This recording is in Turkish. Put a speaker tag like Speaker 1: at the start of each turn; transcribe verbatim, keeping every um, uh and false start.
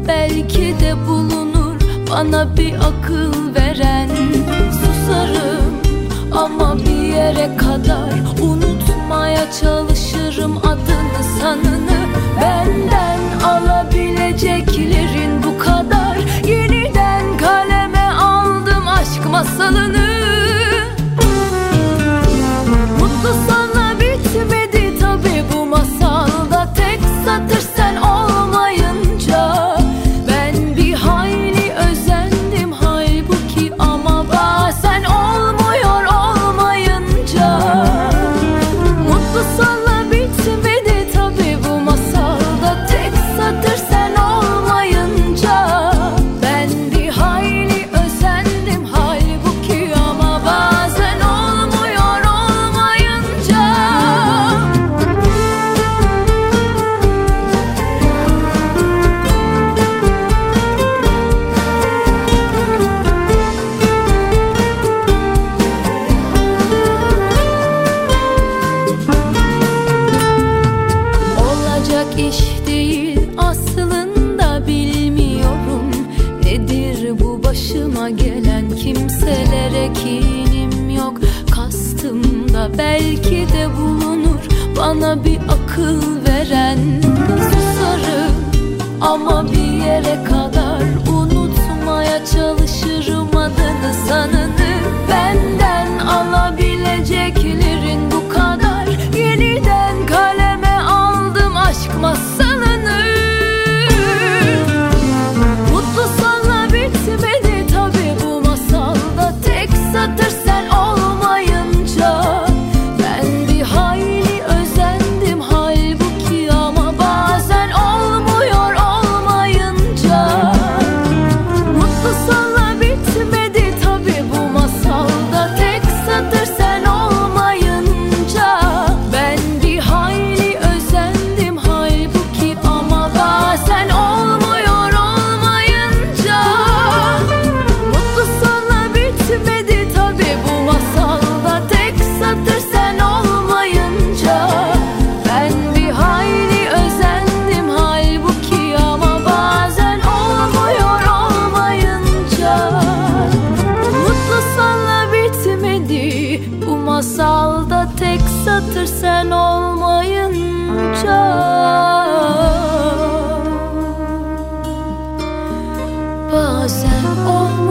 Speaker 1: belki de bulunur bana bir akıl veren. Susarım ama bir yere kadar, unutmaya çalışırım adını sanını. Benden alabileceklerin bu kadar. Yeniden kaleme aldım aşk masalını. Mutlu sonla bitmedi tabi bu masalda, tek satır sen olmayınca. Ben bir hayli özendim halbuki, ama bazen olmuyor olmayınca. Mutlu sonla bitmedi tabi bu masalda, tek satır sen olmayınca. Ben bir hayli özendim halbuki, ama bazen olmuyor olmayınca. Olacak iş değil aslında, bilmiyorum nedir bu başıma gelen. Kimselere kinim yok, kastım da belki de bulunur bana bir akıl veren. Susarım ama bir yere kadar, unutmaya çalışırım adını sanını. Benden alabileceklerin bu kadar. Yeniden kaleme aldım aşk masalını. Mutlu sonla bitmedi tabi bu masalda, tek satır sen olmayınca. Ben bir hayli özendim halbuki, ama bazen olmuyor olmayınca. Mutlu sonla bitmedi tabi bu masalda, tek satır sen olmayınca. Ben bir hayli özendim halbuki, ama bazen olmuyor olmayınca. Mutlu sonla bitmedi tabi bu masalda, tek satır sen olmayınca. Ben bir hayli özendim halbuki, ama bazen olmuyor olmayınca. Mutlu sonla bitmedi bu masalda, tek satır sen olmayınca. Bazen olmuyor